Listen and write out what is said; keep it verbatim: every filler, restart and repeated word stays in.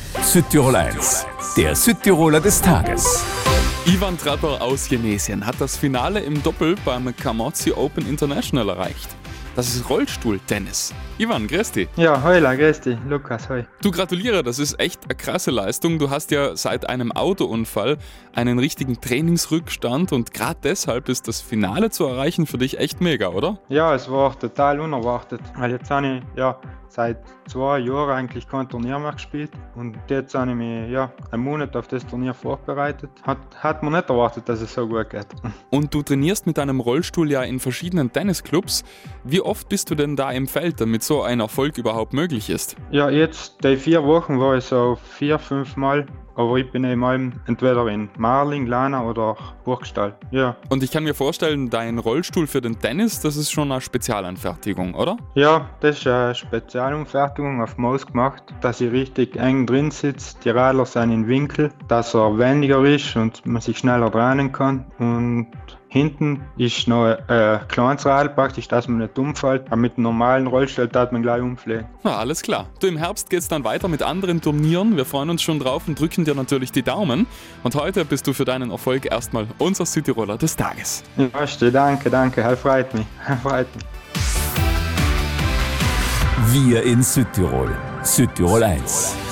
Südtirol eins, der Südtiroler des Tages. Ivan Trapper aus Jenesien hat das Finale im Doppel beim Camozzi Open International erreicht. Das ist Rollstuhltennis. Ivan, grüß dich. Ja, hola, grüß dich, Lukas, hoi. Du, gratuliere, das ist echt eine krasse Leistung. Du hast ja seit einem Autounfall einen richtigen Trainingsrückstand und gerade deshalb ist das Finale zu erreichen für dich echt mega, oder? Ja, es war total unerwartet, weil jetzt habe ich ja, seit zwei Jahren eigentlich kein Turnier mehr gespielt und jetzt habe ich mich ja, einen Monat auf das Turnier vorbereitet. Hat, hat man nicht erwartet, dass es so gut geht. Und du trainierst mit deinem Rollstuhl ja in verschiedenen Tennisclubs. Wie oft bist du denn da im Feld, damit so ein Erfolg überhaupt möglich ist? Ja, jetzt die vier Wochen war ich so vier, fünf Mal, aber ich bin eben entweder in Marling, Lana oder Burgstall. Ja. Und ich kann mir vorstellen, dein Rollstuhl für den Tennis, das ist schon eine Spezialanfertigung, oder? Ja, das ist eine Spezialanfertigung auf Maus gemacht, dass ich richtig eng drin sitze. Die Radler sind im Winkel, dass er wendiger ist und man sich schneller drehen kann. Und hinten ist noch ein kleines Rad praktisch, dass man nicht umfällt. Aber mit einem normalen Rollstuhl darf man gleich umfliegen. Na, alles klar. Du, im Herbst geht's dann weiter mit anderen Turnieren. Wir freuen uns schon drauf und drücken dir natürlich die Daumen. Und heute bist du für deinen Erfolg erstmal unser Südtiroler des Tages. Ja, danke, danke. Das freut mich. Das freut mich. Wir in Südtirol. Südtirol eins.